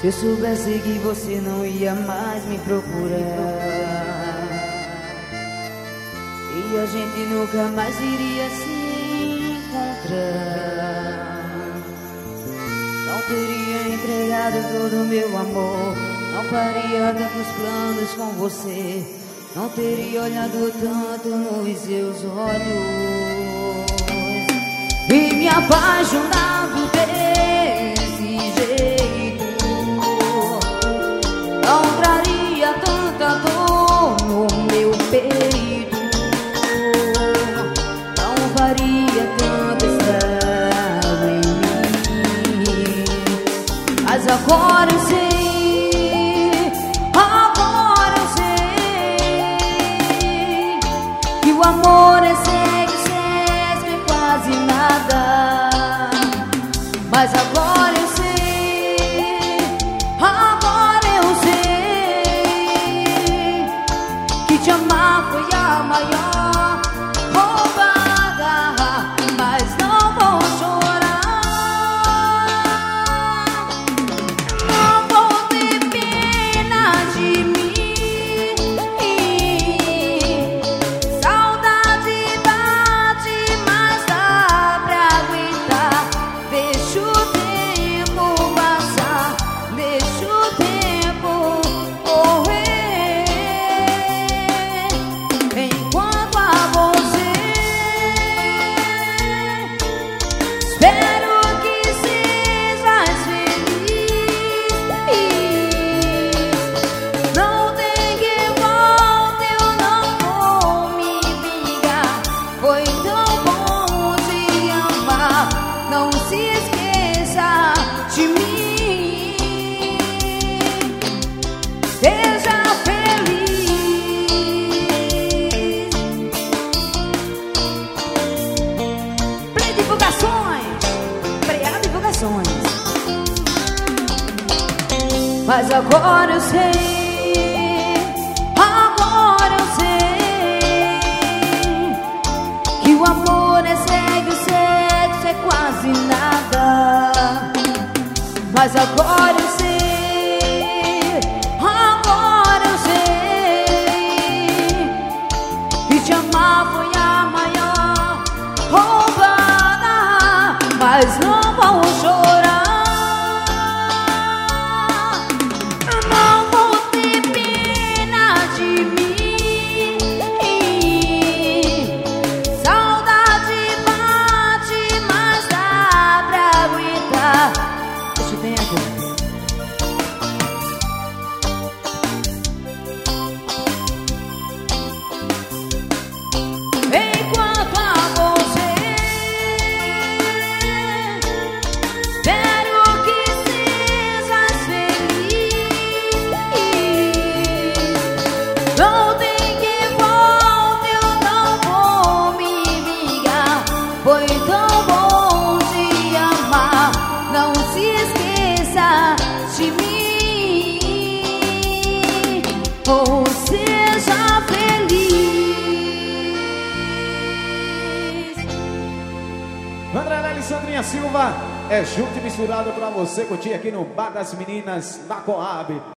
Se eu soubesse que você não ia mais me procurar e a gente nunca mais iria se encontrar, não teria entregado todo o meu amor, não faria tantos planos com você, não teria olhado tanto nos seus olhos e me apaixonado desse jeito. Não traria tanta dor no meu peito, não faria tanto estrago em mim. Mas agora eu sei, que o amor é segue, é quase nada. Mas agora eu sei, que te amar foi a maior roubada. Mas não vou chorar, não vou ter pena de mim. Espero que sejas feliz. Não tem que volta, eu não vou me vingar. Foi tão bom te amar, não se esqueça de mim. Seja feliz. Pré-divulgações. Mas agora eu sei, que o amor é cego, o sexo é quase nada. Mas agora eu sei, que te amar foi a maior roubada. Mas não vou chorar, enquanto a você. Espero que sejas feliz. Não tem que volta, eu não vou me vingar. Foi tão bom te amar, não se esqueça de mim. Ou seja feliz. André e Sandrinha Silva é junto e misturado pra você curtir aqui no Bar das Meninas, na Coab.